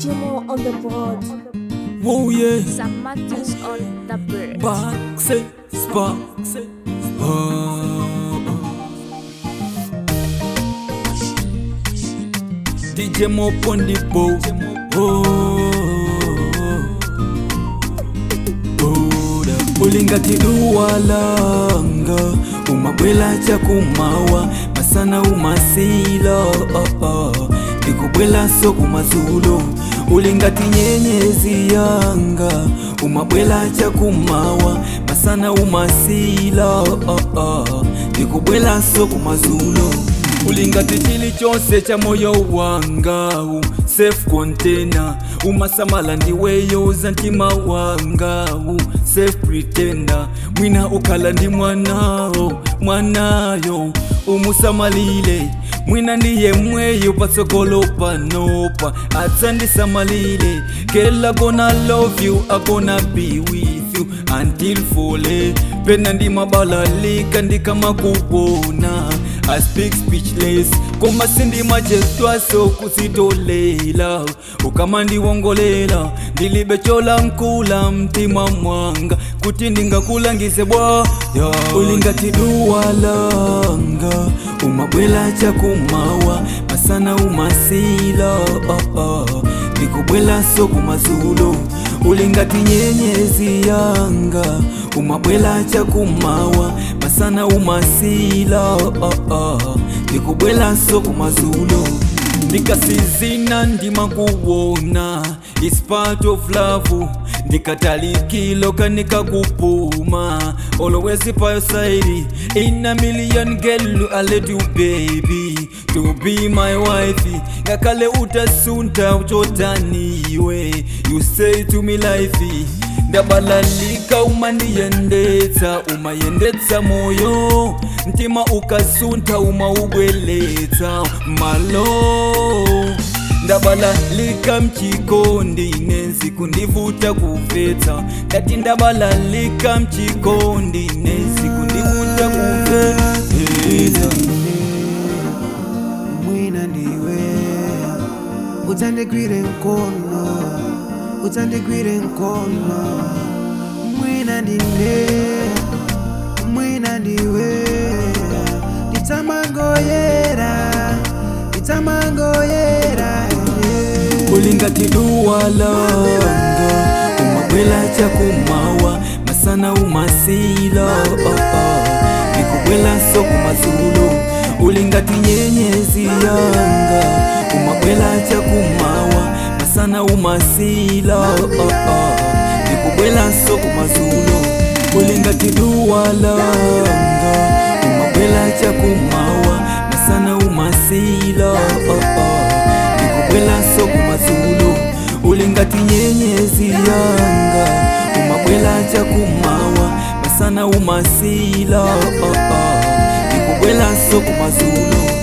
DJ Mo on the board. Oh yeah. Sam Matthews on the bird. Sparksy, sparksy. DJ Mo on the board. Ulingati duwalanga umabwela chakumawa masana umasila ikubwela soku mazulo. Ulingati nyenyezi yanga umabwela chakumawa masana umasila ikubwela soku mazulo. Ulingati chili chose cha moyo wanga safe container umasamala ndiweyo zantima wanga safe pretender. Mwina ukala ndi mwanayo umusamalile. Mwina ndiye mweyo pasokolo panopa atsandisamalile. Kela gonna love you, I gonna be with you until fole. Pena ndi mabalalika ndikama kubona I speak speechless. Koma sindi majestua so kusitolela. Ukama ndiwongolela ndilibe chola nkula mtima mwanga kuti ndingakulangise bwa ulingati duwalanga umabwela chakumawa masana umasila ndikubwela soku mazulo. Ulingati nyenyezi yanga umabwela chakumawa masana umasila ndikubwela soku mazulo. Ndikasizina ndima kuwona it's part of love. Ndikatalikilo kanika kupuma always by your side. In a million girl I let you baby to be my wife. Ngakale utasunta uchotaniwe you say to me life. Ndabalalika umayendetsa moyo ntima ukasunta umaubweletsa malo. Ndabalalika mchikondi nezi kundivuta kufeta kati ndabalalika mchikondi nezi kundivuta kufeta. Mwina ndiwe utandigwire nkono mwina ndiwe itamango yera ulingati duwalanga umabwela chakumawa masana umasila ndikubwela soku mazulo. Ulingati nyenyezi yanga umabwela chakumawa masana umasila ndikubwela soku mazulo. Ulingati duwalanga umabwela chakumawa masana umasila ndikubwela soku mazulo. Ulingati nyenyezi yanga umabwela chakumawa masana umasila ndikubwela soku mazulo.